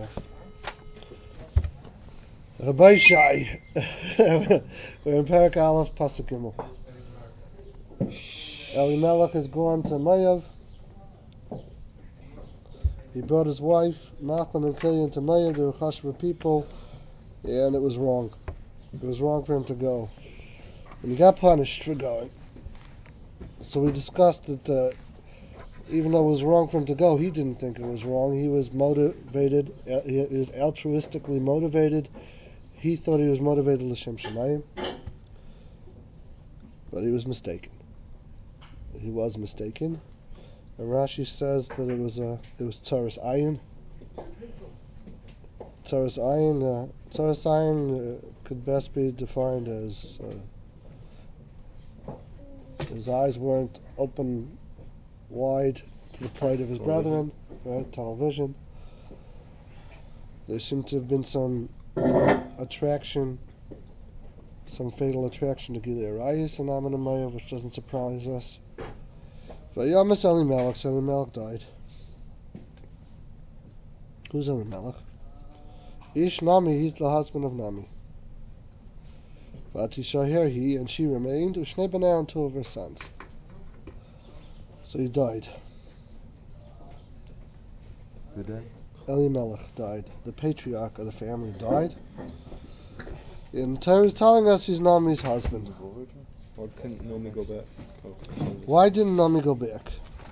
next. Rabbi Shai. We're in Parak Aleph, Pasuk Gimel. Elimelech has gone to Mayav. He brought his wife, Machlon and Killian, to Mayav. They were Chashva people, and it was wrong. It was wrong for him to go. And he got punished for going. So we discussed that even though it was wrong for him to go, he didn't think it was wrong. He was motivated, he was altruistically motivated. He thought he was motivated l'shem shamayim, but he was mistaken. He was mistaken. And Rashi says that it was tzaras ayin. Tzaras ayin could best be defined as his eyes weren't open wide to the plight of his brethren, right? Tunnel vision. There seemed to have been some attraction, some fatal attraction to Gilei Arayis and Amon and Mayav, which doesn't surprise us. But Yamas Elimelech, Elimelech died. Who's Elimelech? Ish Nami, he's the husband of Nami. Vatishaher, he and she remained, Ushnei Banei, and 2 of her sons. So he died. Who died? Elimelech died. The patriarch of the family died. And Torah is telling us he's Nami's husband. Why couldn't Naomi go back? Why didn't Nami go back?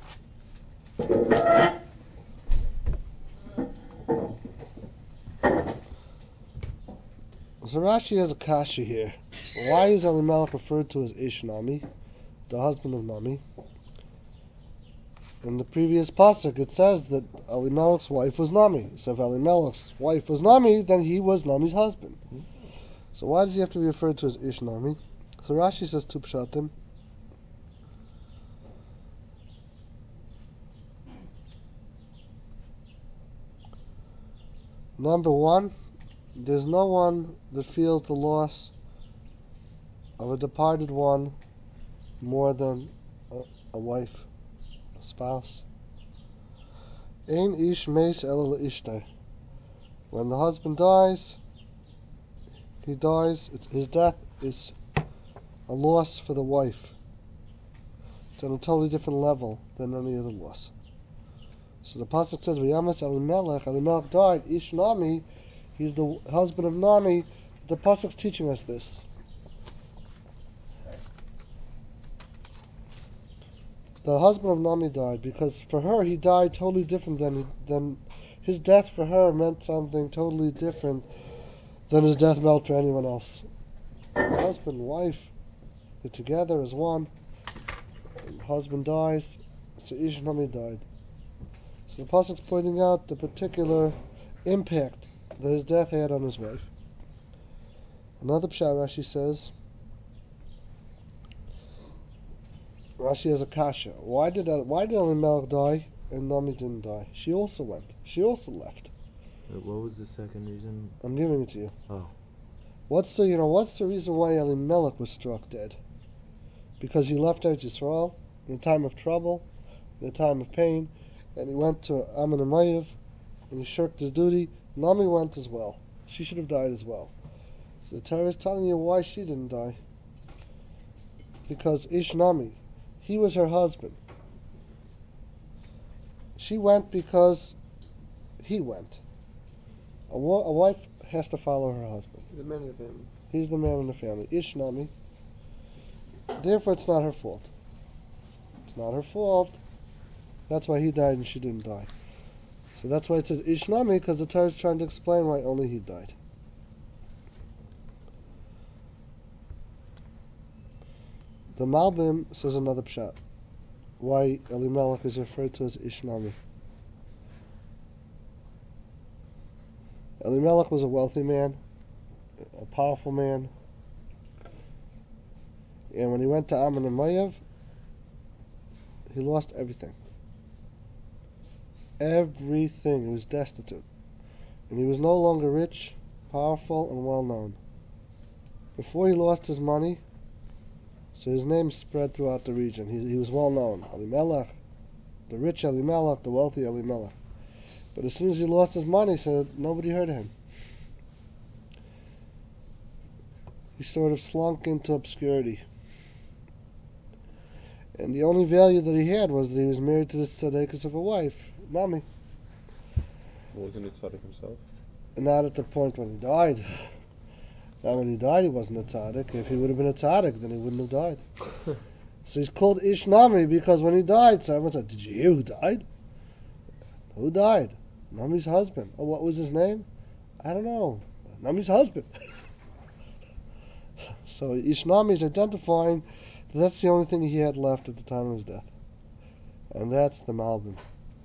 So Rashi has a kasha here. Why is Elimelech referred to as Ish Nami, the husband of Nami? In the previous pasuk it says that Elimelech's wife was Nami. So if Elimelech's wife was Nami, then he was Nami's husband. So why does he have to be referred to as Ish Nami? So Rashi says 2 pshatim. Number 1, there's no one that feels the loss of a departed one more than a wife, a spouse. Ein ish meis ela le'ishteh. When the husband dies, he dies. His death is a loss for the wife. It's on a totally different level than any other loss. So the pasuk says, "V'yamas Elimelech." Elimelech died. Ish Nami. He's the husband of Nami. The pasuk's teaching us this. The husband of Nami died because for her he died totally different than his death for her meant something totally different than his death meant for anyone else. Husband, wife, they're together as one. Husband dies, so Ish Nami died. So the pasuk's pointing out the particular impact that his death had on his wife. Another pshat Rashi says, Rashi has a kasha. Why did Elimelech die and Nami didn't die? She also went. She also left. What was the second reason? I'm giving it to you. Oh. What's the reason why Elimelech was struck dead? Because he left Eretz Yisrael in a time of trouble, in a time of pain, and he went to Ammon and Mayav, and he shirked his duty. Nami went as well. She should have died as well. So the Torah is telling you why she didn't die. Because Ish Nami, he was her husband. She went because he went. A wife has to follow her husband. He's the man of the family. He's the man in the family. Ish Nami. Therefore, it's not her fault. It's not her fault. That's why he died and she didn't die. So that's why it says Ish Nami, because the Torah is trying to explain why only he died. The Malbim says another pshat. Why Elimelech is referred to as Ish Nami. Elimelech was a wealthy man, a powerful man, and when he went to Ammon and Mayav, he lost everything. Everything. He was destitute. And he was no longer rich, powerful, and well known. Before he lost his money, so his name spread throughout the region. He was well known. Elimelech, the rich Elimelech, the wealthy Elimelech. But as soon as he lost his money, so nobody heard of him. He sort of slunk into obscurity. And the only value that he had was that he was married to this tzaddikus of a wife, Nami. Wasn't it tzaddik himself? Not at the point when he died. Not when he died, he wasn't a tzaddik. If he would have been a tzaddik, then he wouldn't have died. So he's called Ish Nami because when he died, so everyone said, "Did you hear who died?" Who died? Nami's husband. Oh, what was his name? I don't know. Nami's husband. So Ish Nami is identifying that that's the only thing he had left at the time of his death. And that's the Malbim.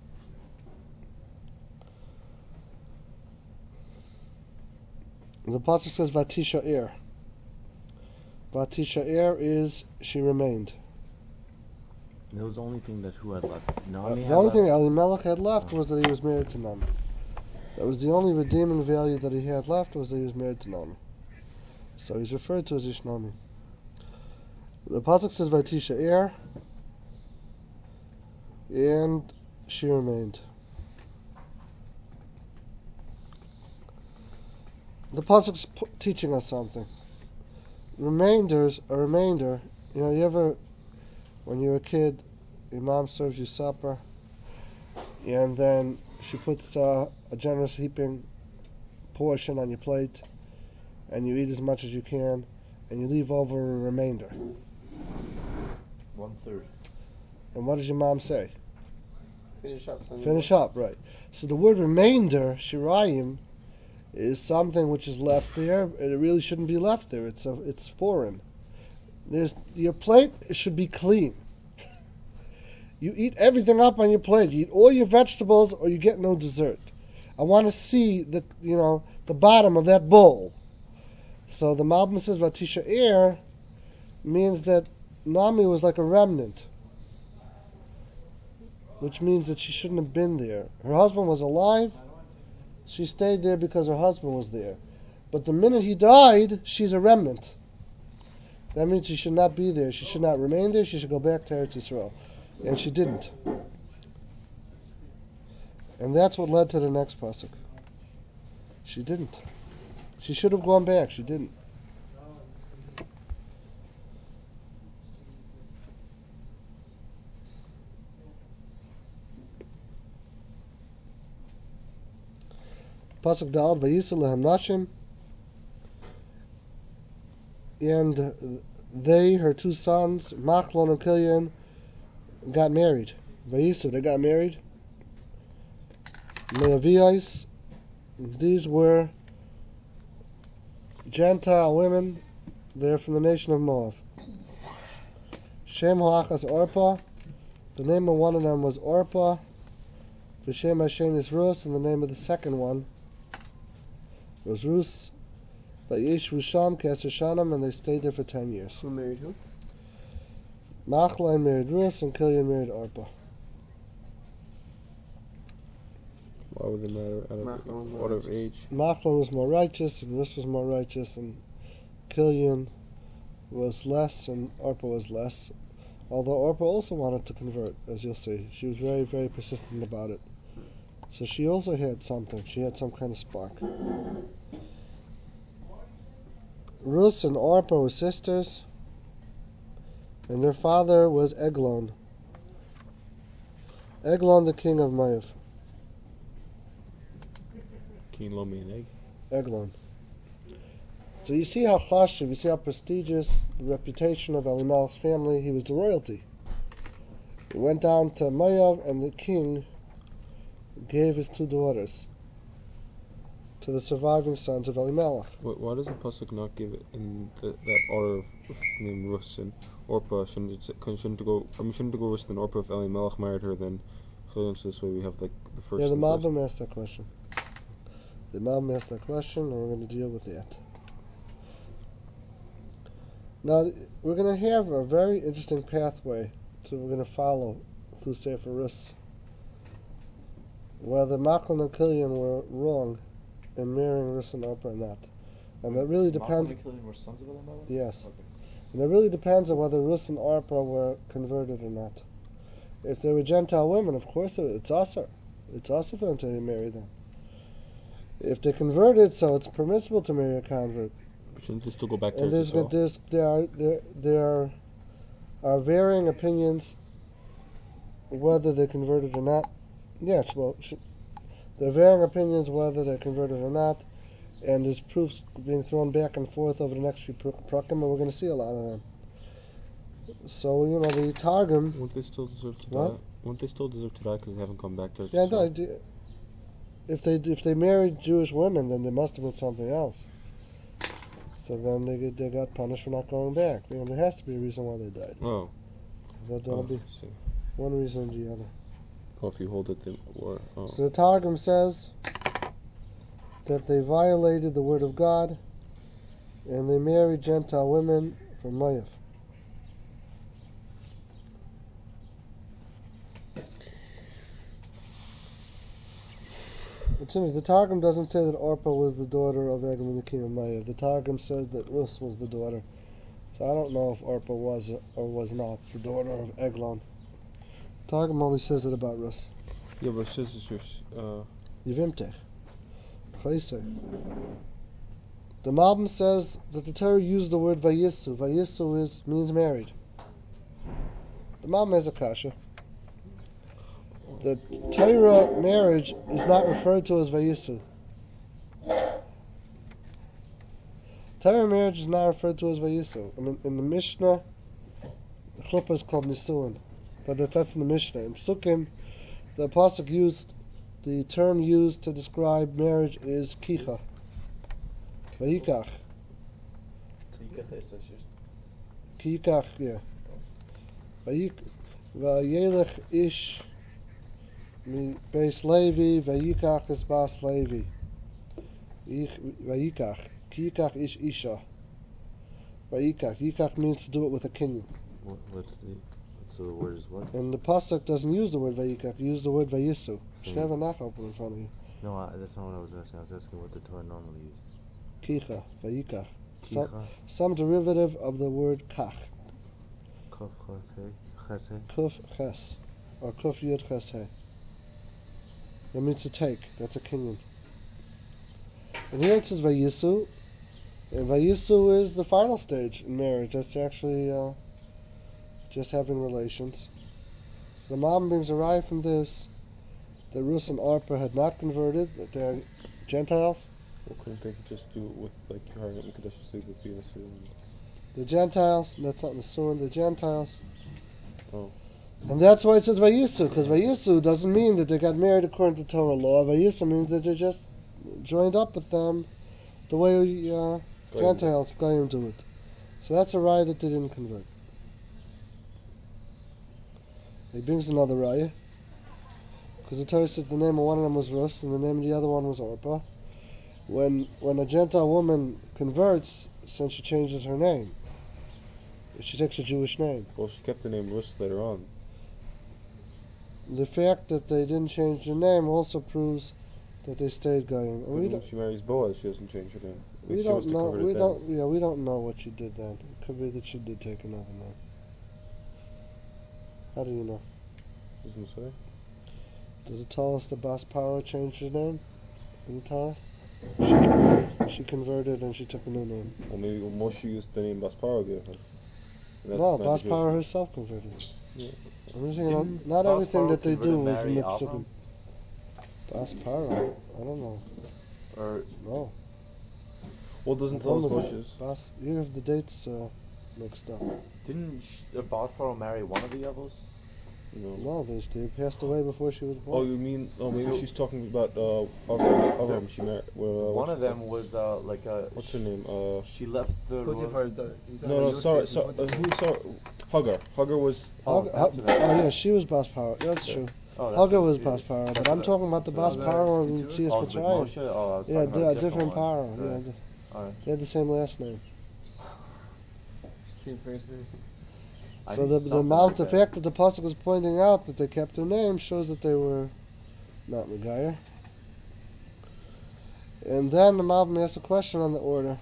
The pasuk says Vatisha Er. Vatisha Er is she remained. That was the only thing that who had left. The only thing Elimelech had left was that he was married to Nami. That was the only redeeming value that he had left, was that he was married to Nami. So he's referred to as Ish Nami. The pasuk says Vatisha Er, and she remained. The pasuk's teaching us something. Remainders, a remainder. You know, you ever, when you're a kid, your mom serves you supper, and then she puts a generous heaping portion on your plate, and you eat as much as you can, and you leave over a remainder. 1/3. And what does your mom say? Finish up. Finish up, right. So the word remainder, shirayim, is something which is left there, and it really shouldn't be left there. It's foreign. Your plate should be clean. You eat everything up on your plate. You eat all your vegetables, or you get no dessert. I want to see the bottom of that bowl. So the Malbim says Vatisha Er means that Nami was like a remnant, which means that she shouldn't have been there. Her husband was alive. She stayed there because her husband was there. But the minute he died, she's a remnant. That means she should not be there. She should not remain there. She should go back to Eretz Yisrael. And she didn't. And that's what led to the next pasuk. She didn't. She should have gone back. She didn't. Pasuk Dal, Vayisa lehem nashim, and they, her two sons, Machlon and Kilyan, got married. Vayisa, they got married. Me'aviais, these were Gentile women. They're from the nation of Moab. Shem Ha'achas Orpah, the name of one of them was Orpah. V'shem Hashem is Rus, and the name of the second one was Rus. Vayishvu Sham K'eser Shanim, and they stayed there for 10 years. Who married who? Machlon married Rus, and Kilyan married Orpah. Why would it matter? Out of age? Machlon was more righteous, and Rus was more righteous, and Kilyan was less, and Orpah was less. Although Orpah also wanted to convert, as you'll see. She was very, very persistent about it. So she also had something. She had some kind of spark. Rus and Orpah were sisters, and their father was Eglon. Eglon, the king of Moab. Can you loan me an egg? Eglon. So you see how chashuv, you see how prestigious the reputation of Elimelech's family. He was the royalty. He went down to Moab, and the king gave his two daughters to the surviving sons of Elimelech. Why does the pasuk not give it in that order of name Rus and Orpah? Shouldn't it go Rus then Orpah if Elimelech married her then? So this way we have like the first. Yeah, the Malbim asked that question. The Malbim asked that question, and we're going to deal with that. Now, we're going to have a very interesting pathway that we're going to follow through Sefer Rus. Whether Machlon and Kilyan were wrong in marrying Rus and Orpah or not. And that really depends. Machlon and Kilyan were sons of Elimelech? Yes. Okay. And it really depends on whether Rus and Orpah were converted or not. If they were Gentile women, of course it's usher. It's also for them to marry them. If they converted, so it's permissible to marry a convert. But shouldn't they still go back to And Eretz Yisrael? there are varying opinions whether they converted or not. Yes, well, there are varying opinions whether they converted or not, and there's proofs being thrown back and forth over the next few prakim, and we're going to see a lot of them. So, the Targum... Won't they still deserve to What? die? Won't they still deserve to die because they haven't come back to Eretz Yeah, Yisrael? no, if they married Jewish women, then there must have been something else. So then they got punished for not going back. There has to be a reason why they died. Oh. That'll be I see. one reason or the other. Oh, if you hold it, they were. Oh. So the Targum says that they violated the word of God and they married Gentile women from Moav. The Targum doesn't say that Orpah was the daughter of Eglon, the king of Moav. The Targum says that Rus was the daughter. So I don't know if Orpah was or was not the daughter of Eglon. Targum only says it about Rus. Yeah, but it says it's your. Yevimtech. Chayse. The Malbim says that the Torah used the word Vayisu. Vayisu means married. The Malbim has a kasha. The Torah marriage is not referred to as Vayisu. Torah marriage is not referred to as Vayisu. I mean, in the Mishnah, the chuppah is called Nisuin, but that's in the Mishnah. In Psukim, the Pasuk used, the term used to describe marriage is Kicha. Vayikach. Kiyikach, yeah. Vayelech ish mi beis Levi, vayikach es bas Levi. Vayikach. Kiyikach ish isha. Vayikach. Yikach means to do it with a kinyan. So the word is what? And the pasuk doesn't use the word vayikach. It uses the word vayisu. You should have a knock open in front of you. No, that's not what I was asking. I was asking what the Torah normally uses. Kicha, vayikach. Kicha? Some derivative of the word kach. Kuf, chaf, he, ches, he? Kuf ches. Or kuf yud ches he. That means to take. That's a kinyan. And here it says vayisu. And vayisu is the final stage in marriage. That's actually just having relations. So the Malbim brings a raya from this that Rus and Orpah had not converted, that they're Gentiles. Well, couldn't they just do it with, like, Harayim and Kadesh sleep with Bina Surim? The Gentiles, that's not in the Surah, the Gentiles. Oh. And that's why it says Vayisu, because Vayisu doesn't mean that they got married according to Torah law. Vayisu means that they just joined up with them the way Gentiles, Goyim, do it. So that's a raya that they didn't convert. He brings another raya, because the Torah says the name of one of them was Rus and the name of the other one was Orpah. When a Gentile woman converts, since she changes her name, she takes a Jewish name. Well, she kept the name Rus later on. The fact that they didn't change their name also proves that they stayed Goyim. But when she marries Boaz, she doesn't change her name. We don't know. We don't know what she did then. It could be that she did take another name. How do you know? Doesn't it say? Does it tell us that Bas Paro changed her name in the Torah? She converted and she took a new name. Well, maybe Moshe used the name Basparo gave her. No, Bas Paro herself converted. Yeah. I'm saying not everything that they do is in the Psukim. Bas Paro? I don't know. Or No. Well, it doesn't tell us Moshe's. You have the dates mixed up. Didn't Bathparo marry one of the Yavos? No, they passed away before she was born. Oh, you mean? Oh, maybe she's talking about Avram. She married. One of them was like a. What's her name? She left the. No, sorry. Hagar. Hagar was. Oh yeah, she was Bas Paro. That's true. Hagar was Bas Paro, but I'm talking about the Bas Paro and Tzias Mitzrayim. Yeah, different Paro. Yeah, they had the same last name. Same first name. So the fact that the pasuk was pointing out that they kept their name shows that they were not Megayer. And then the Malbim asks a question on the order.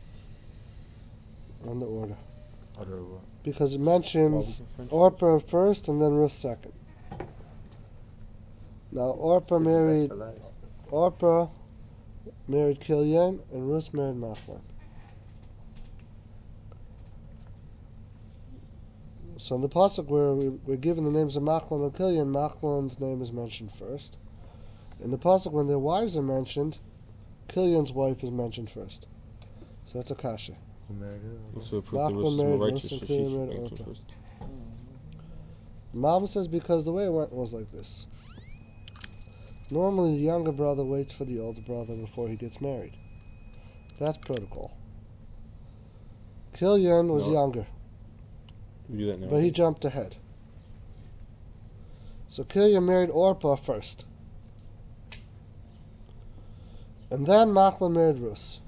Because it mentions Orpah first and then Rus second. Now Orpah married Killian, and Ruth married Machlon. So in the pasuk where we're given the names of Machlon and Killian, Machlon's name is mentioned first. In the pasuk when their wives are mentioned, Killian's wife is mentioned first. So that's a kasha. Who married her? Also prove the Machlon Rus is more married Rus righteous, and so Killian she should married be mentioned Orpah. first. The Malbim says because the way it went was like this. Normally the younger brother waits for the older brother before he gets married. That's protocol. Killian was No. younger, We do that now. but he jumped ahead. So Killian married Orpah first. And then Machlon married Rus.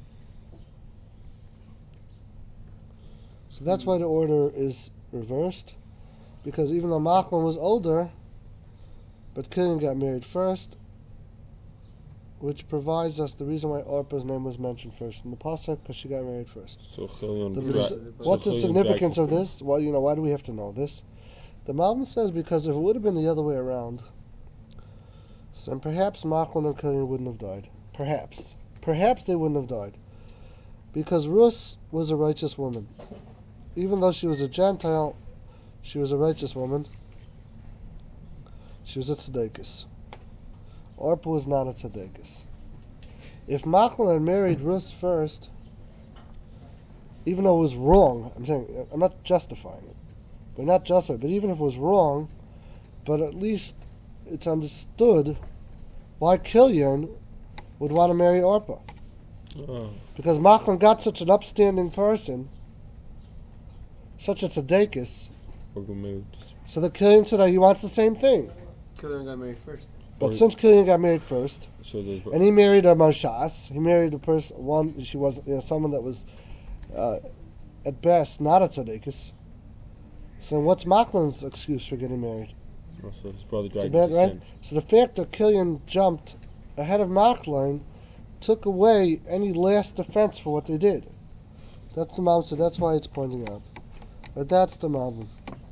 So that's why the order is reversed. Because even though Machlon was older, but Killian got married first, which provides us the reason why Orpah's name was mentioned first in the pasuk, because she got married first. So Chilion What's the significance of this? Well, why do we have to know this? The Malbim says because if it would have been the other way around, then perhaps Machlon and Killian wouldn't have died. Perhaps they wouldn't have died, because Rus was a righteous woman. Even though she was a Gentile, she was a righteous woman. She was a tzedekis. Orpah was not a tzedekis. If Machlon had married Rus first, even though it was wrong, I'm not justifying it. We're not justifying it, but even if it was wrong, but at least it's understood why Killian would want to marry Orpah. Because Machlon got such an upstanding person, such a tzedekis, so the Killian said he wants the same thing. Killian got married first. But since Killian got married first, and he married a Marshas, he married a person, she was someone that was, at best, not a tzedekis. So what's Machlon's excuse for getting married? Also, his brother It's dragged bad, him to right? sin. So the fact that Killian jumped ahead of Machlon took away any last defense for what they did. That's the Malbim, so that's why it's pointing out. But that's the Malbim.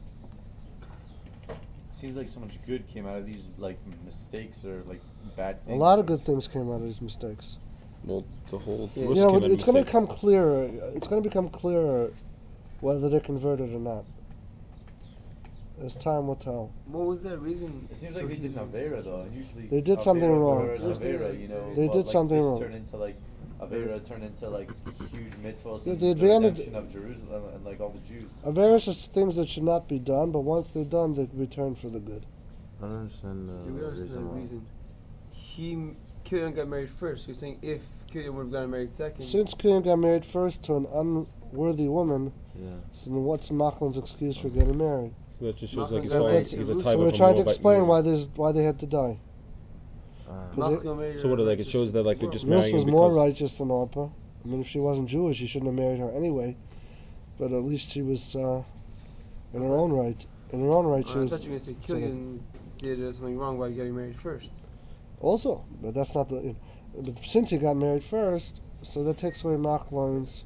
Seems like so much good came out of these like mistakes or like bad A things. lot of good things came out of these mistakes. Well, the whole Yeah. Rus You know, came out of it's going to mistake. become clearer. It's going to become clearer whether they're converted or not. As time will tell. What was that reason? It seems like they did Avera though, and usually They did something wrong. Avera, They but, did like, something this wrong. Turned into like Avera turned into like huge mitzvahs Yeah, and the the advantage- redemption of Jerusalem and like all the Jews. Various things that should not be done, but once they're done, they return for the good. I don't understand Yeah, we the understand the reason reason. Killian got married first. You're saying if Killian would have gotten married second. Since Killian got married first to an unworthy woman, why. Yeah. so then what's Machlon's excuse for getting married? So that just shows like he's Machlon got all married he's to a Rus. type So of we're a trying to Moabite explain woman. why they had to die. Machlon married So what? a Like it righteous shows that like they're woman. just Rus marrying was him more because righteous than Orpah. I mean, if she wasn't Jewish, he shouldn't have married her anyway. But at least she was in her own right. In her own right, she I was thought you were going to say Killian did something wrong by getting married first. also. But that's not the. But since he got married first, so that takes away Machlon's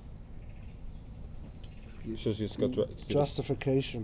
shows he's got justification.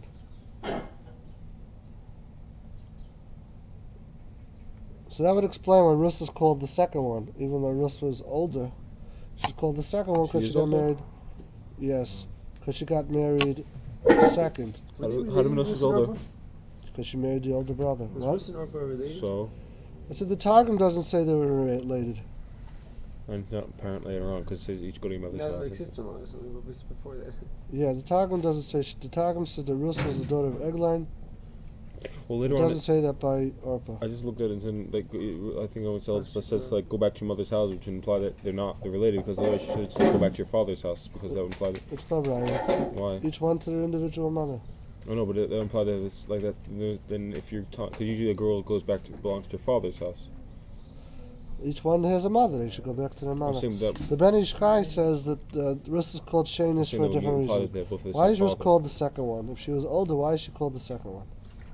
So that would explain why Rus is called the second one, even though Rus was older. She's called the second one because She she is got older? married. Yes, because she got married second, How do we know she's older? because she married the older brother. Was What? Rus and Orpah related? So I said the Targum doesn't say they were related. I'm not apparently later on because it says each go to your mother's Not house. like sister-in-law or something, but was before that. Yeah, the Targum doesn't say. The Targum says that Rus was the daughter of Eglon. Well, It later on, doesn't say that by Orpah. I just looked at it and like I think it says like go back to your mother's house, which would imply that they're related because otherwise you should say go back to your father's house because that would imply that. It's not right. Why? Each one to their individual mother. Oh no, but that would imply that it's like that. Then if you're because usually a girl belongs to her father's house. Each one has a mother. They should go back to their I'm mother. saying that. The Ben Ish Chai says that Rus is called Shanish for a different imply that reason. they're both the Why same is Rus father. called the second one? If she was older, why is she called the second one?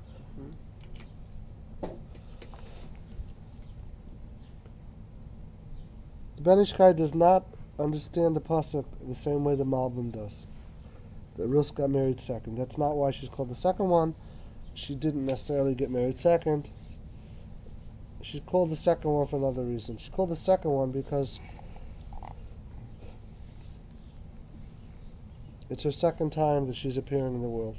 The Ben Ish Chai does not understand the pasuk the same way the Malbim does. That Rus got married second. That's not why she's called the second one. She didn't necessarily get married second. she's called the second one for another reason. She's called the second one because it's her second time that she's appearing in the world.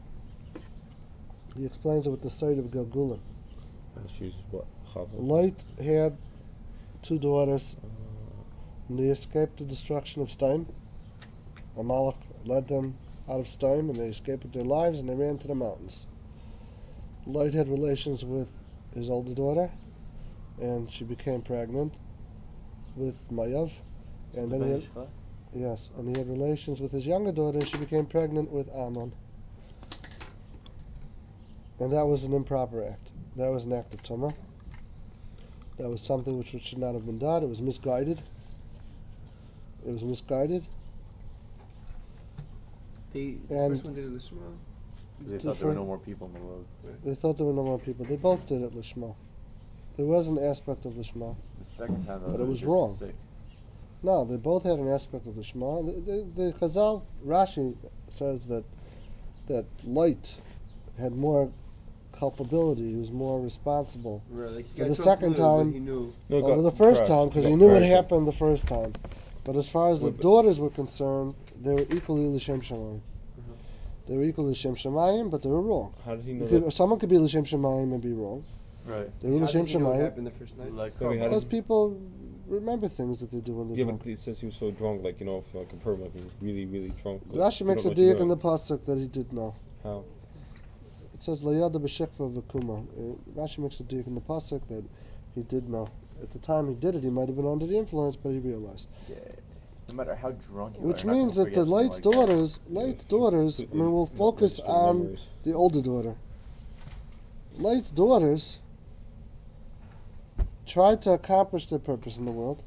He explains it with the sight of Gilgulim. And she's what? Chava? Light had two daughters, and they escaped the destruction of Stein. Amalek led them out of Stein, and they escaped with their lives, and they ran to the mountains. Light had relations with his older daughter, and she became pregnant with Mayav, and then he had relations with his younger daughter, and she became pregnant with Ammon. And that was an improper act. That was an act of tumah. That was something which should not have been done. It was misguided. The first one did it Lishma. They thought there were no more people in the world. They thought there were no more people. They both did it Lishma. There was an aspect of Lishma. The second time, though, But it was just wrong. sick. No, they both had an aspect of Lishma. The Chazal, Rashi says that Light had more culpability. He was more responsible. Right, like he For got the drunk second a little, but time- he knew. No, it Over got the first crashed. time, because It he got knew what crashed. happened the first time. But as far as the Well, but- daughters were concerned, they were equally L'Shem Shamayim. They were equally L'Shem Shamayim, but they were wrong. How did he know that? Someone could be L'Shem Shamayim and be wrong. Right. They were How L'Shem did he know what Shamayim happened the first night? Like, No, we had because him- people remember things that they do when they're Yeah, drunk. but it says he was so drunk, like, you know, if like a person, like he was really, really drunk. Like, Rashi you makes a don't know what diak you in the know. pasuk that he did know. How? It says Layada b'shekva v'kuma. Rashi makes a diak in the pasuk that he did know. At the time he did it, he might have been under the influence, but he realized. yeah. No matter how drunk you are, Which you're not means gonna that the forget something Light's like that. daughters, I mean, we'll focus Just the on memories. the older daughter. Light's daughters tried to accomplish their purpose in the world.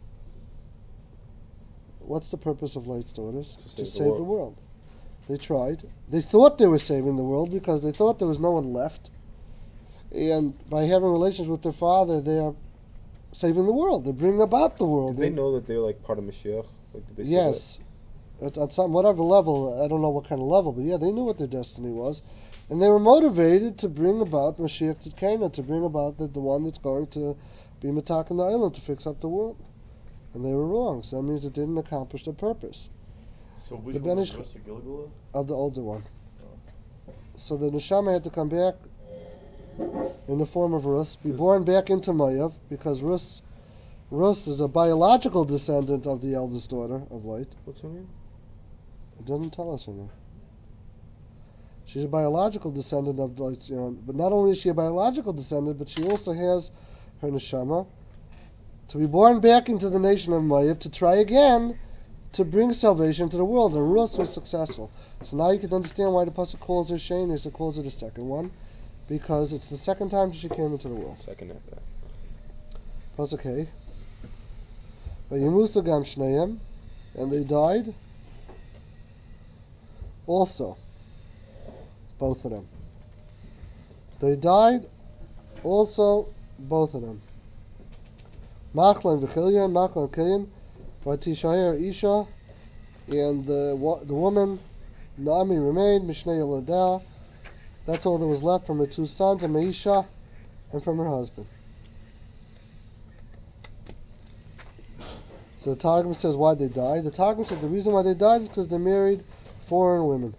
What's the purpose of Light's daughters? To save the world. They tried. They thought they were saving the world because they thought there was no one left. And by having relations with their father, they are saving the world. They're bringing about the world. Did they know that they were like part of Mashiach? Like, did they say Yes. At some whatever level, I don't know what kind of level, but yeah, they knew what their destiny was, and they were motivated to bring about Mashiach Tzidkenu, to bring about the one that's going to be Matak in the island to fix up the world, and they were wrong. So that means it didn't accomplish the purpose So which The one was Benish- Rus or Gilgula? of the older one. So the neshama had to come back in the form of Rus, be born back into Mayav, because Rus is a biological descendant of the eldest daughter of Light. What's her name? It doesn't tell us her name. She's a biological descendant of Light's, but not only is she a biological descendant, but she also has her neshama to be born back into the nation of Mayav to try again to bring salvation to the world. And Rus was successful. So now you can understand why the pasuk calls her Shane, calls her the second one, because it's the second time she came into the world. Second after that. Pasuk Hey. Vayimusu gam shneim, and they died also. Both of them. They died also, both of them. Machlan v'chilyan, Machlan v'chilyan, v'tishayer isha, and the woman, Naomi, remained, Mishnei Yoladah. That's all that was left from her two sons, and Meisha, and from her husband. So the Targum says why they died. The Targum says the reason why they died is because they married foreign women.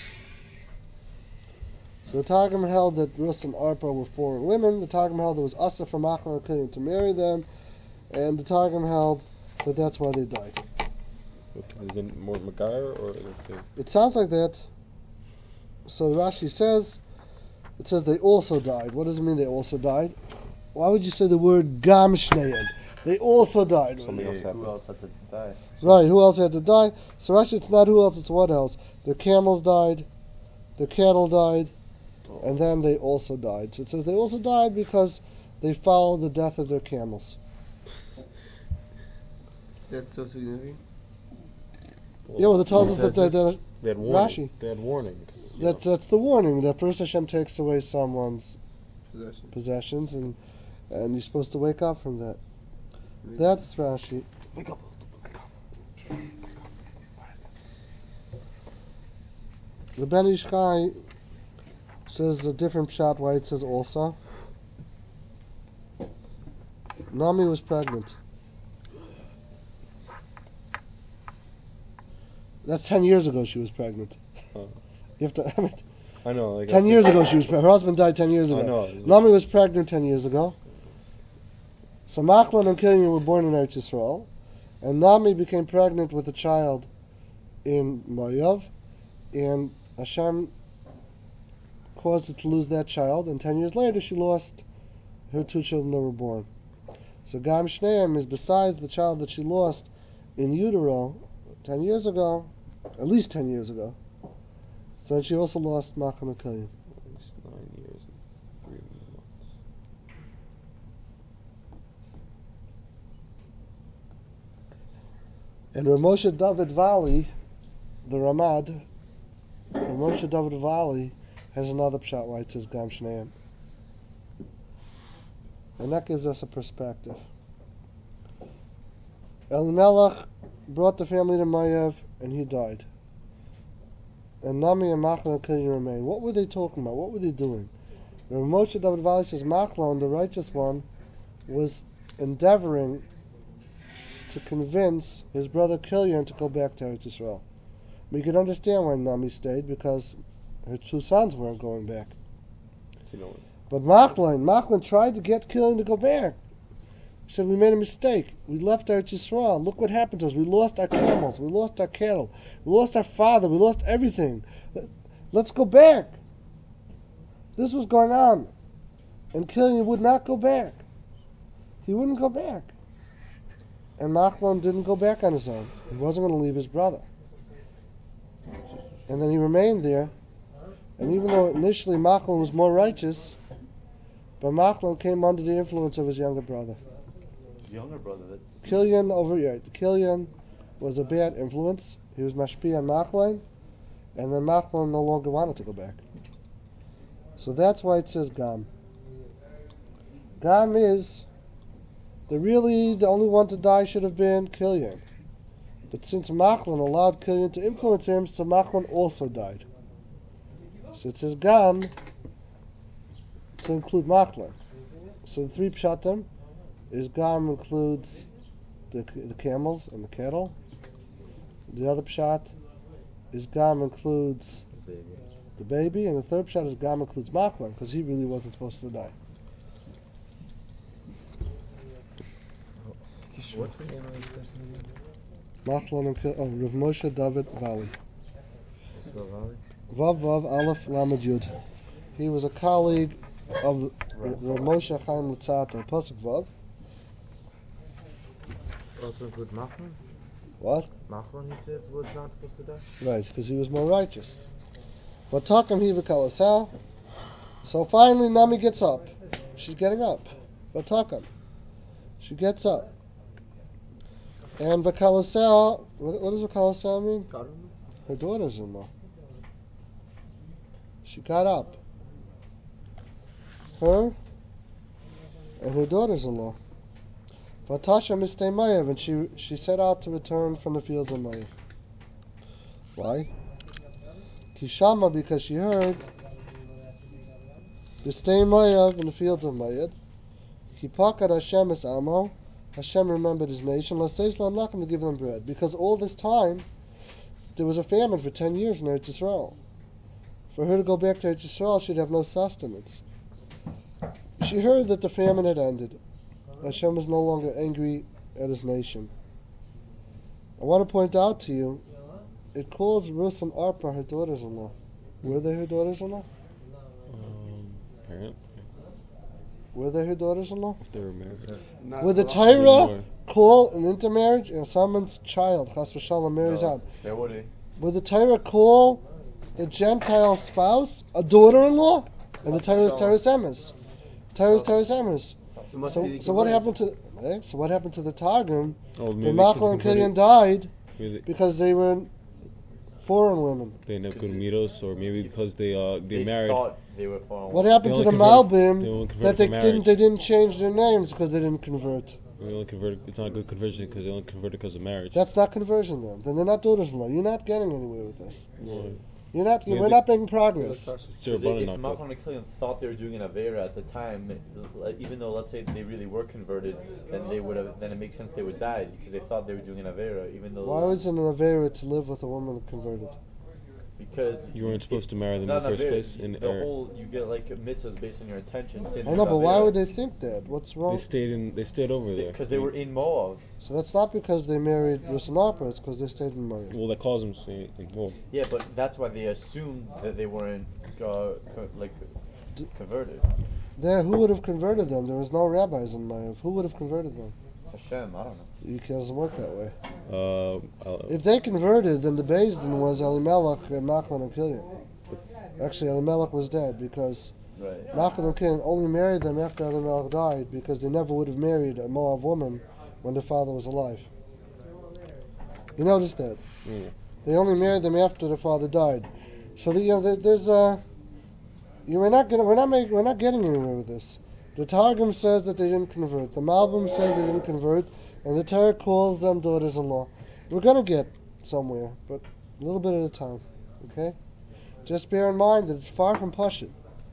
So the Targum held that Rus and Arpa were foreign women. The Targum held it was Asa for Machlan and to marry them. And the Targum held that that's why they died. They didn't more Magar or like It sounds like that. So the Rashi says, it says they also died. What does it mean they also died? Why would you say the word Gam Shneim? They also died. Somebody else Who happened. else had to die? Right, who else had to die? So actually it's not who else, it's what else. Their camels died, their cattle died, and then they also died. So it says they also died because they followed the death of their camels. That's so significant. Yeah, well it tells us that They had warning. Rashi. They had warning. that's the warning, that first Hashem takes away someone's Possession. possessions and you're supposed to wake up from that. That's Rashi. Wake up. The Ben Ishchai says a different shot why it says also. Nami was pregnant. That's 10 years ago she was pregnant. Oh. You have to, I know. Like 10 years ago she was pregnant. Her husband died 10 years ago. I know. Nami was pregnant 10 years ago. So Machlon and Killian were born in Eretz Yisrael, and Nami became pregnant with a child in Moav, and Hashem caused her to lose that child, and 10 years later she lost her two children that were born. So Gam Shneim is besides the child that she lost in utero 10 years ago, at least 10 years ago. So she also lost Machlon and Killian. At least 9 years and 3 months. And Rav Moshe David Valley, the Ramad, Rav Moshe David Valley has another pshat why it says Gam Shneim. And that gives us a perspective. Elimelech brought the family to Moav and he died. And Nami and Machlon and Killian remained. What were they talking about? What were they doing? Rav Moshe David Valley says Machlon, the righteous one, was endeavoring to convince his brother Killian to go back to Eretz Yisrael. We could understand why Nami stayed, because her two sons weren't going back. You know. But Machlon tried to get Killian to go back. He said, we made a mistake. We left Eretz Yisrael. Look what happened to us. We lost our camels. We lost our cattle. We lost our father. We lost everything. Let's go back. This was going on. And Killian would not go back. He wouldn't go back. And Machlon didn't go back on his own. He wasn't going to leave his brother. And then he remained there. And even though initially Machlon was more righteous, but Machlon came under the influence of his younger brother. His younger brother, that's... Killian was a bad influence. He was mashpi on Machlon, and then Machlon no longer wanted to go back. So that's why it says Gam. Gam is the only one to die should have been Killian. But since Machlon allowed Killian to influence him, so Machlon also died. So it says Gam to include Machlon. So the three pshatim is Gam includes the camels and the cattle. The other pshat is Gam includes the baby, and the third pshat is Gam includes Machlon, because he really wasn't supposed to die. What's the name of this person again? Machlon and Rav Moshe David Valley. Valley? Vav Vav Aleph Lamed Yud. He was a colleague of Rav Moshe Chaim Luzzatto. Pasuk Vav. Also include Machlon? What? Machlon, he says, was not supposed to die? Right, because he was more righteous. But Takam he v'kalasal. So finally Nami gets up. She's getting up. But Takam. She gets up. And v'kalasal, what does v'kalasal mean? Her daughters-in-law. She got up. Her and her daughters-in-law. Vatasha mistei Moav, and she set out to return from the fields of Moav. Why? Kishama, because she heard mistei Moav in the fields of Moav. Kipakad Hashem es amo. Hashem remembered his nation. L'seisla, I'm not going to give them bread, because all this time there was a famine for 10 years in Eretz Yisrael. For her to go back to Eretz Yisrael, she'd have no sustenance. She heard that the famine had ended. Hashem was no longer angry at his nation. I want to point out to you, it calls Rus and Arpa her daughters-in-law. Were they her daughters-in-law? Apparently. Were they her daughters-in-law? If they were married. Would the Torah call an intermarriage if someone's child, Chas v'Shalom, marries out? They would. Would the Torah call a Gentile spouse a daughter-in-law? And the Torah is Torah's emes. Torah's emes. So what happened to the Targum? Oh, The Machlon and Killian died maybe because they were foreign women. they didn't have good mitos, or maybe because they married. Thought they were foreign. What happened They to the only they Malbim only converted that they for marriage. didn't change their names because they didn't convert? They only converted. It's not a good conversion because they only converted because of marriage. That's not conversion then. Then they're not daughters-in-law. You're not getting anywhere with this. No. You're not. Yeah, We're not making progress. It's If Derabanan, not Malcham and Killian thought they were doing an Avera at the time, even though let's say they really were converted, then they would have. Then it makes sense they would die because they thought they were doing an Avera, even though. Why was it an Avera to live with a woman converted? Because You weren't supposed to marry them it's in the not first Avera. place. The whole you get like mitzvahs based on your intention. I know, but why would they think that? What's wrong? They stayed over there. Because they were in Moab. So that's not because they married Rus and Orpah, it's because they stayed in Moab. Well, that calls them saying like, whoa. Yeah, but that's why they assumed that they weren't converted. There, who would have converted them? There was no rabbis in Moab. Who would have converted them? Hashem, I don't know. It doesn't work that way. Uh, If they converted, then the Beis Din was Elimelech and Machlon and Killian. Actually, Elimelech was dead because Right. Machlon and Killian only married them after Elimelech died because they never would have married a Moab woman when their father was alive. You notice that? mm. They only married them after their father died. So there's we're not getting anywhere with this. The Targum says that they didn't convert. The Malbim says they didn't convert, and the Torah calls them daughters-in-law. We're gonna get somewhere, but a little bit at a time. Okay? Just bear in mind that it's far from Pashut.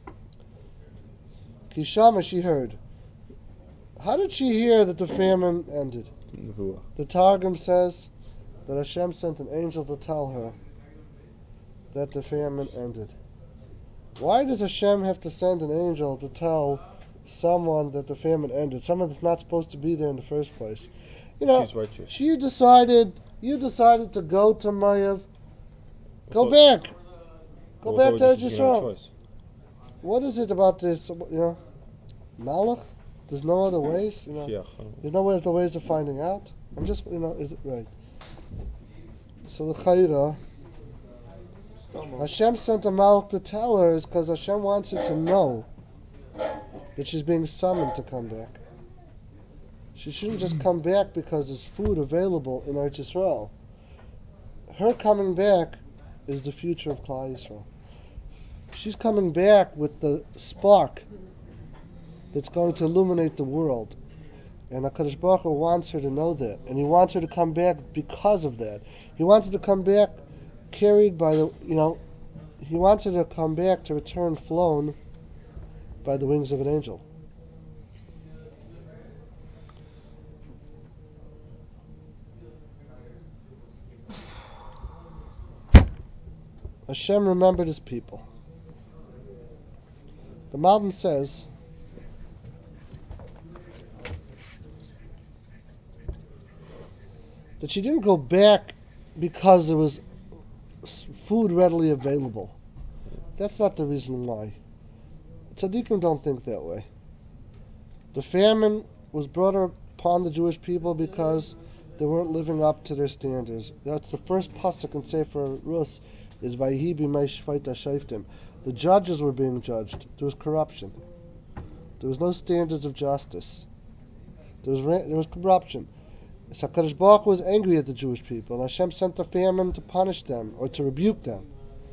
Kishama, she heard. How did she hear that the famine ended? Nevuah. The Targum says that Hashem sent an angel to tell her that the famine ended. Why does Hashem have to send an angel to tell someone that the famine ended? Someone that's not supposed to be there in the first place. You know, She's righteous. you decided to go to Moab. Go back. Go Well, back to Torah just Israel. choice. What is it about this? Malach? There's no other ways. Shiach, I don't know. There's no other ways of finding out. I'm just, is it right? So the Chayra, Hashem sent a Malach to tell her is because Hashem wants her to know that she's being summoned to come back. She shouldn't just come back because there's food available in Eretz Yisrael. Her coming back is the future of Klal Yisrael. She's coming back with the spark that's going to illuminate the world. And HaKadosh Baruch Hu wants her to know that. And He wants her to come back because of that. He wants her to come back carried by He wants her to come back to return flown by the wings of an angel. Hashem remembered His people. The Malbim says that she didn't go back because there was food readily available. That's not the reason why. Tzaddikim don't think that way. The famine was brought upon the Jewish people because they weren't living up to their standards. That's the first pasuk in Sefer Rus, is Vayhi b'mei shvaita shaftim. The judges were being judged. There was corruption. There was no standards of justice. There was corruption. So HaKadosh Baruch Hu was angry at the Jewish people, and Hashem sent a famine to punish them, or to rebuke them.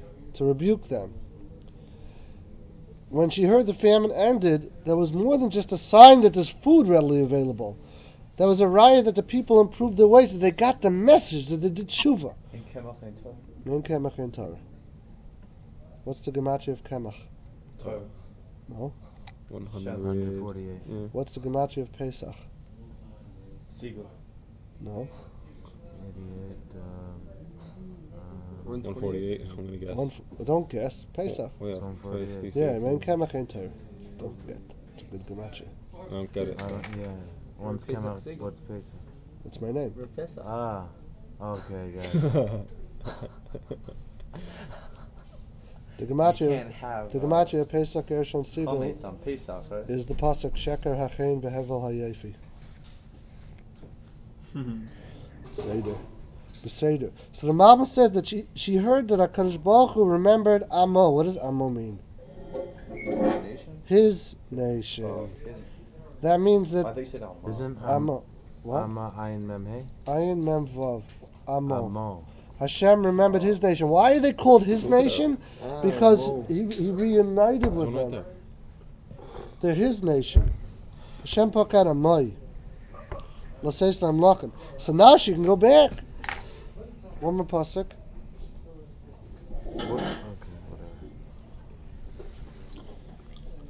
When she heard the famine ended, there was more than just a sign that there's food readily available. There was a riot that the people improved their ways, that they got the message, that they did tshuva. In Kemach and Torah. In Kemach and Torah. What's the gematria of Kemach? Torah. No. 148. Yeah. What's the gematria of Pesach? Siegel. No. 88. 148, I'm going to guess. Don't guess. Pesach. Oh, yeah. 148. Yeah, in Kemach and Torah. Don't get. It's a good gematria. I don't get it. Yeah. One's Pesach come out. Sigel. What's Pesach? That's my name. Rav Pesach. Ah. Okay, got it. The You gematria. can't have The gematria of Pesach Gershon Siegel chametz on Pesach, right? is the pasuk Sheker Hachein Behevel Hayefi. Beseder. So the Malbim says that she heard that HaKadosh Baruch Hu remembered Amo. What does Amo mean? Nation? His nation. Oh, That means I that thought you said Alma. Isn't Amo. What? Amma Ayin Mem Hey? Ayin Mem Vav. Amo. Amo. Hashem remembered His nation. Why are they called His nation? Because whoa. he reunited with Don't right them. there. They're His nation. Hashem Pakat Amoy. L'seislam Lachem. So now she can go back. One more pasuk. What?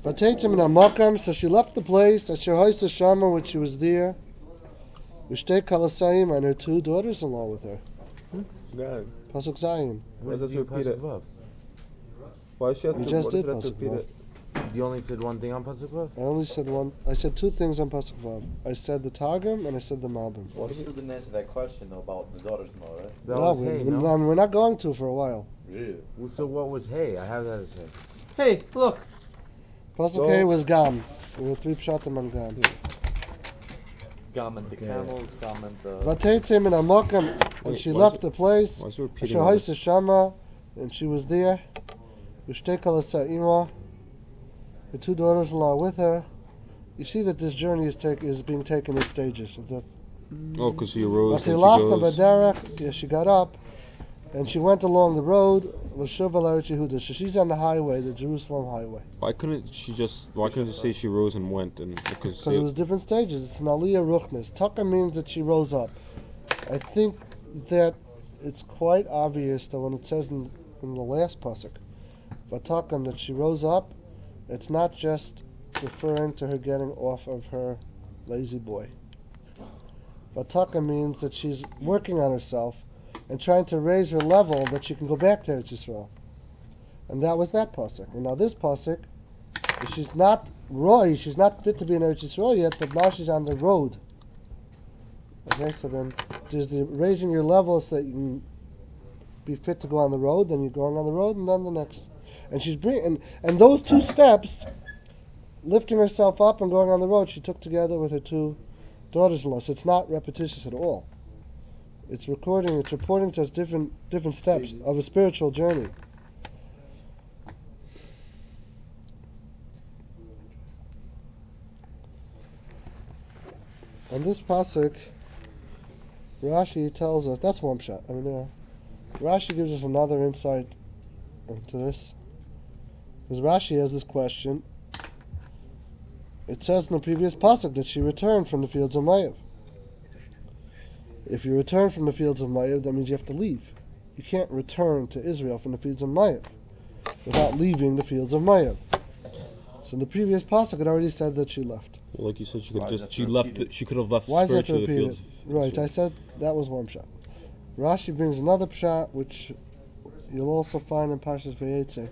Vateitim in Amakam, so she left the place, Asher Hoysa Shama, when she was there, Ushtei Kalasayim, and her two daughters-in-law with her. God. Pasuk Zayin. Why does did you it repeat Pasuk it? Vav? Why she have We to, just why does did it have to Pasuk repeat Vav. it? You only said one thing on Pasuk Vav? I only said one. I said two things on Pasuk Vav. I said the Targum and I said the Malbim. Well, you still didn't answer that question though about the daughters-in-law, right? That was hey, no? We're not going to for a while. Really? Well, so what was hey? I have that as hey. Hey, look. Pasuk Hey was Gam. There were three pshatim on Gam. Gam and the Okay. camels, Gam and the... Vateitim in Amakam, and Wait, she why left is the place. Why is it repeating? Asher all this? Hoysa Shama, and she was there. Ushtei Kalasayim, the two daughters-in-law with her. You see that this journey is being taken in stages. Of the Oh, because she arose and she Vatilachta goes. Baderech, yeah, she got up, and she went along the road. L'shuv al Eretz Yehuda. So she's on the highway, the Jerusalem highway. Why couldn't it say she rose and went? And Because it was different stages. It's an Aliyah Ruchnis. Taka means that she rose up. I think that it's quite obvious that when it says in the last pasuk, Vatakam, that she rose up, it's not just referring to her getting off of her lazy boy. Vataka means that she's working on herself and trying to raise her level that she can go back to Eretz Yisrael. And that was that pasuk. And now this pasuk, she's not roy, she's not fit to be in Eretz Yisrael yet, but now she's on the road. Okay, so then there's the raising your level so that you can be fit to go on the road, then you're going on the road, and then the next. And she's and those two steps, lifting herself up and going on the road, she took together with her two daughters-in-law. So it's not repetitious at all. It's reporting to us different steps of a spiritual journey. And this pasuk, Rashi tells us, that's one shot. Rashi gives us another insight into this. Because Rashi has this question. It says in the previous pasuk that she returned from the fields of Moab. If you return from the fields of Moab, that means you have to leave. You can't return to Israel from the fields of Moab without leaving the fields of Moab. So in the previous pasuk, it already said that she left. Well, like you said, she could Why have is just that repeated? she could have left Why is that spiritually the repeated? fields. Right, I said that was one shot. Rashi brings another pshat, which you'll also find in Parshas Vayetze.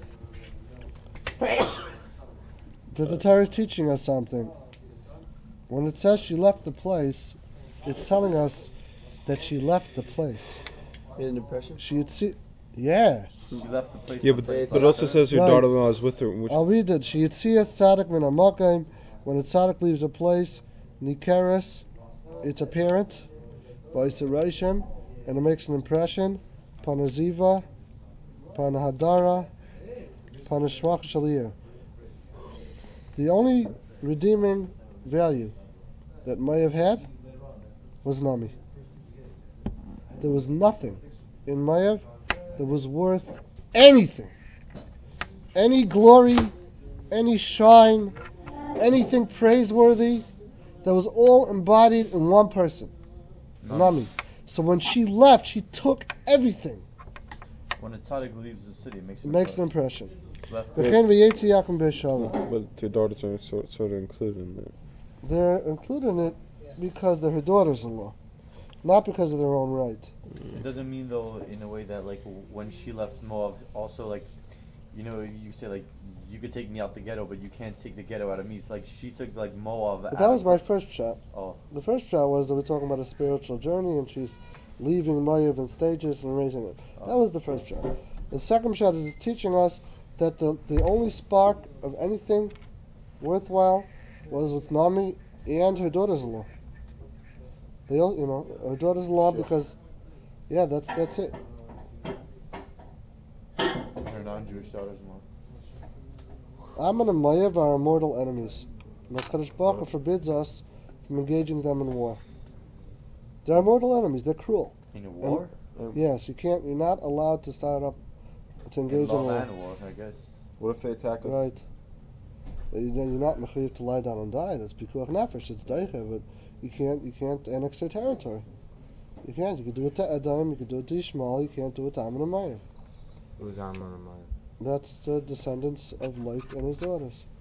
That the Torah is teaching us something. When it says she left the place, it's telling us that she left the place. Made an impression. She had seen, yeah. She left the place. Yeah, in the place but it also says her Right. daughter-in-law is with her. Which, I'll read it. She had seen a tzaddik min hamakim. When a tzaddik leaves a place, nikeres, it's apparent, v'isarayshim, and it makes an impression, panaziva, panahadara, panashmach shaliyah. The only redeeming value that Moab had was Nami. There was nothing in Moab that was worth anything. Any glory, any shine, anything praiseworthy, that was all embodied in one person, Nami. So when she left, she took everything. When a tzaddik leaves the city, it makes An impression. Left. V'chein v'yetzi Yaakov b'Shalom. but her daughters are sort of included in that. They're including it because they're her daughters-in-law, not because of their own right. It doesn't mean though, in a way that like when she left Moab, also like, you know, you say like you could take me out the ghetto, but you can't take the ghetto out of me. It's like she took like Moab. But that was my first shot. Oh. The first shot was that we're talking about a spiritual journey, and she's leaving Moab in stages and raising it. That was the first shot. The second shot is teaching us that the only spark of anything worthwhile was with Nami and her daughters-in-law. They all, her daughters-in-law, Sure. because, yeah, that's it. Her non-Jewish daughters-in-law. Ammon and Moab are our mortal enemies. And the Kadosh Baruch Hu forbids us from engaging them in war. They're our mortal enemies. They're cruel. In a war? Yes, you're not allowed to start up to engage in love war. and war, I guess. What if they attack us? Right. You're not mechuyev to lie down and die. That's pikuach nefesh. It's daicha, but you can't annex their territory. You can't. You can do it to Edom. You can do it to Ishmael. You can't do it to Ammon and Moab. It was Amnon and Moab. That's the descendants of Lot and his daughters.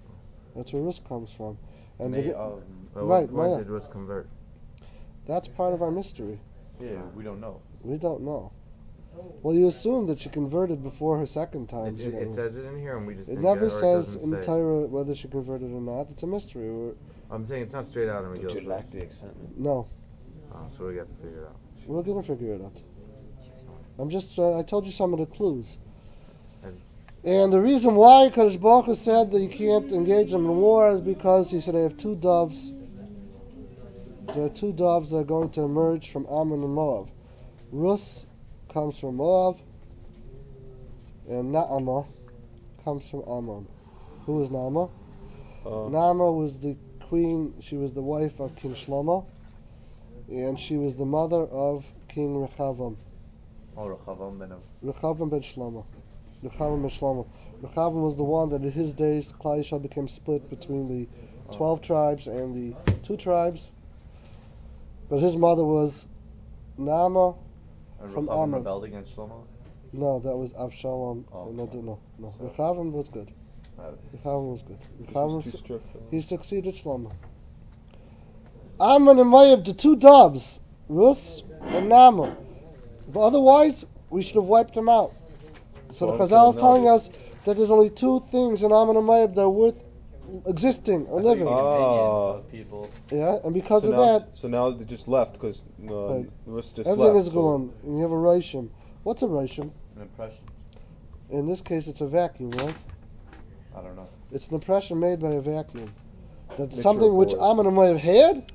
That's where Rus comes from. And May the- of. But Right, when Maya. did Rus convert? that's part of our mystery. Yeah, we don't know. We don't know. Well, you assume that she converted before her second time. It says it in here, and we just It think never it, or says it in the doesn't say. Torah whether she converted or not. It's a mystery. I'm saying it's not straight out in But Megillah. you lack the accent. No, So we got to figure it out. we're gonna figure it out. I'm just. I told you some of the clues. And the reason why Kadosh Baruch Hu said that you can't engage them in war is because he said I have two doves. There are two doves that are going to emerge from Ammon and Moab. Rus comes from Moab, and Naamah comes from Ammon. Who is Naamah? Naamah was the queen. She was the wife of King Shlomo, and she was the mother of King Rechavam. Oh, Rechavam ben Rechavam ben Shlomo. Rechavam ben Shlomo. Rechavam was the one that in his days Klal Yisrael became split between the 12 tribes and the 2 tribes. But his mother was Naamah. And From Rechavam Ammon. rebelled against Shlomo? No, that was Avshalom. Oh, No. So- Rechavam was good. Rechavam was good. Rechavam, Too strict. he succeeded Shlomo. Ammon and Moab, the 2 doves, Rus and Naamah. But otherwise, we should have wiped them out. So the Well, Chazal is no, telling they- us that there's only 2 things in Ammon and Moab that are worth existing or living. Ah. Of people. Yeah, and because So of now, that, so now they just left because Right. Rus just everything left. is gone. And you have a Rishon. What's a Rishon? An impression. In this case, it's a vacuum, right? I don't know. It's an impression made by a vacuum. That Mixture something of which boys. Ammon and Moab had,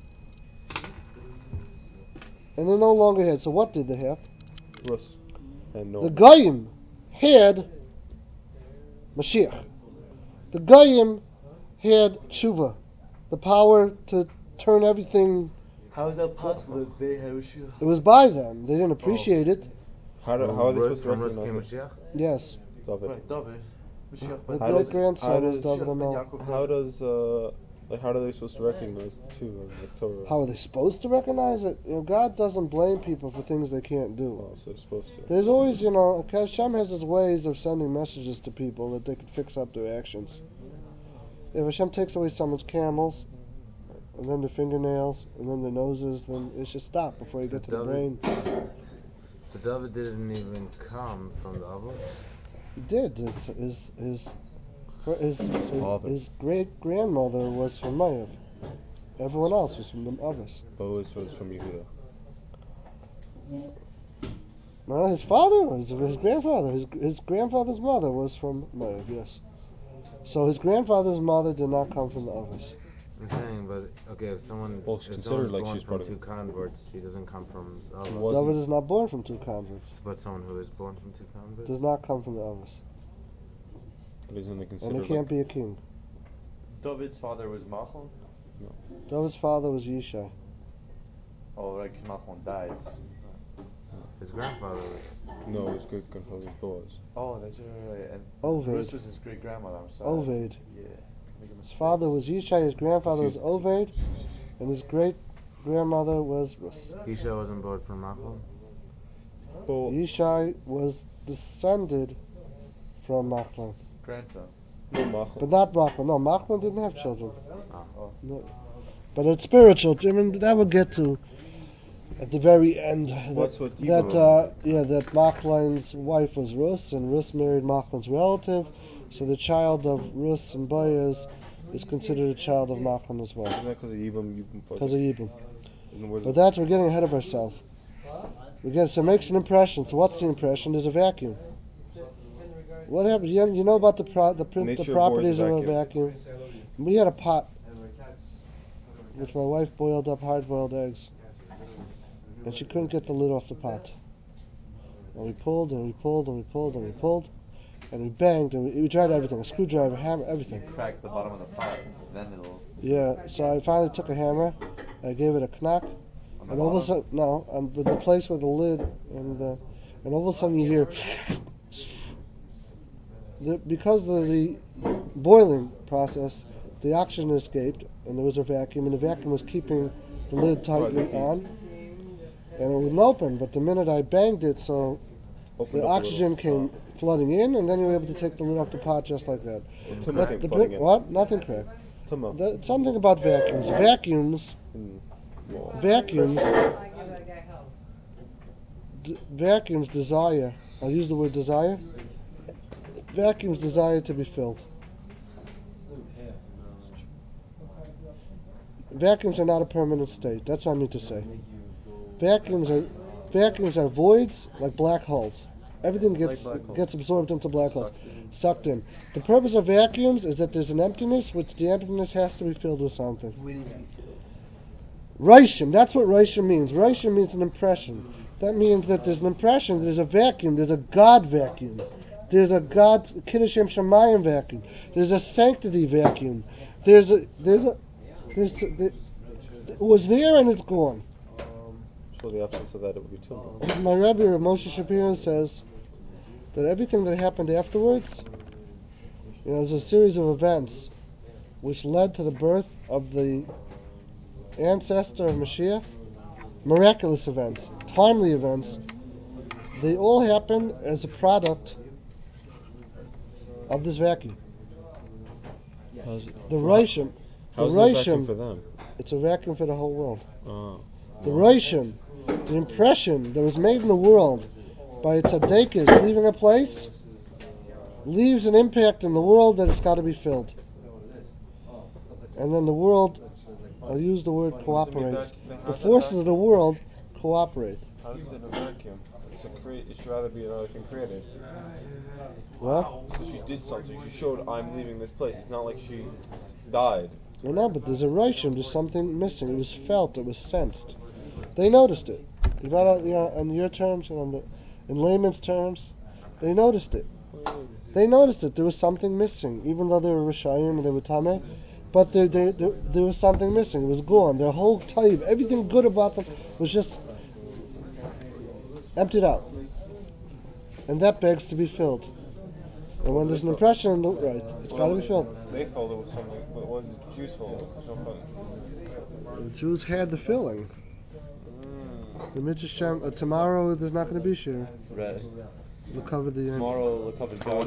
and they no longer had. So what did they have? Rus. And no. The Goyim had Mashiach. The Goyim had Tshuva, the power to turn everything. How is that possible if they have Mashiach? It was by them. They didn't appreciate it. how are they supposed to From Rus came recognize it? Mashiach? Yes. David. Right, David. Mashiach The ben How great does- grandson how was does- David Mashiach ben Hamelech. Yaakov How ben- does how are they supposed to recognize the two in the Torah? How are they supposed to recognize it? God doesn't blame people for things they can't do. Oh, so they're supposed to. There's always, Hashem has his ways of sending messages to people that they can fix up their actions. If Hashem takes away someone's camels, and then their fingernails, and then their noses, then it should stop before you get to the brain. So David didn't even come from the Avot? He did. His great grandmother was from Moab. Everyone else was from the others. Boaz was from Yehuda. No, his father was his grandfather. His grandfather's mother was from Moab. Yes. So his grandfather's mother did not come from the others. I'm saying, but okay, if someone's, Well, it's if considered someone's like born she's from part of 2 it. converts, he doesn't come from the He Avot. wasn't. David is not born from 2 converts. But someone who is born from 2 converts? Does not come from the others. But isn't it And considered he can't be a king. David's father was Machlon? David's father was Yishai. Oh, right, because Machlon died. His grandfather was... No, his great grandfather was Boaz. Oh, that's right. And Oved. Rus was his great grandmother. I'm sorry. Oved. Yeah. Make a His mistake. father was Yishai, his grandfather was Oved, and his great grandmother was Rus. Isha wasn't born from Machlon? Well, Yishai was descended from Machlon. Grandson. no Machlon. But not Machlon. No, Machlon didn't have children. Oh. No. But it's spiritual. I mean, that we'll get to at the very end. What's what you That Machlon's wife was Rus, and Rus married Machlon's relative. So the child of Rus and Boaz is considered a child of Machlon as well, Isn't that because of Yibam? because of Yibam. But But that's, we're getting ahead of ourselves. So it makes an impression. So what's the impression? There's a vacuum. What happens? You know about the Nature properties of abhors a a vacuum? We had a pot, which my wife boiled up hard-boiled eggs, and she couldn't get the lid off the pot. And we pulled, and we pulled, and we pulled, and we pulled, and we banged, and we tried everything, a screwdriver, hammer, everything. Crack the bottom of the pot. Then it'll. Yeah, so I finally took a hammer, I gave it a knock, On the and all of a bottom? sudden, and with the place with the lid, and all of a sudden you hear, because of the boiling process, the oxygen escaped, and there was a vacuum, and the vacuum was keeping the lid tightly on, and it wouldn't open. But the minute I banged it, so Opened the up a oxygen little. flooding in, and then you were able to take the lid off the pot just like that. Tumah That's came the flooding big, in. what? Nothing correct. Tumah. Something about vacuums. Vacuums vacuums desire. I'll use the word desire. Vacuums desire to be filled. Vacuums are not a permanent state. That's what I mean to say. Vacuums are voids like black holes. Everything gets absorbed into black holes, sucked in. The purpose of vacuums is that there's an emptiness, which the emptiness has to be filled with something. Reishim, that's what Reishim means. Reishim means an impression. That means that there's an impression, there's a vacuum, there's a God vacuum. There's a God Kiddush Shem Shamayim vacuum. There's a sanctity vacuum. It was there and it's gone. So the absence of that, it would be tumah. My Rebbe, Moshe Shapiro, says that everything that happened afterwards, is a series of events which led to the birth of the ancestor of Mashiach, miraculous events, timely events. They all happened as a product of this vacuum. The Reishim. How's the vacuum for them? It's a vacuum for the whole world. Oh. The Reishim, the impression that was made in the world by tzaddikas leaving a place, leaves an impact in the world that it's got to be filled. And then the world, I'll use the word cooperates. The forces of the world cooperate. How is it a vacuum? It should rather be another thing created. What? So she did something. She showed, I'm leaving this place. It's not like she died. Well, no, but there's a Reishim. There's something missing. It was felt. It was sensed. They noticed it. It's not on your terms and in layman's terms. They noticed it. They noticed it. There was something missing, even though they were Rishayim and they were Tameh. But there was something missing. It was gone. Their whole type, everything good about them was just emptied out. And that begs to be filled. And when there's an impression, right, it's got to be filled. They filled it with something, but what did the Jews fill it with? There's no point. The Jews had the filling. The Mitzvah tomorrow there's not going to be shir. Right. We'll cover the Tomorrow we'll cover God.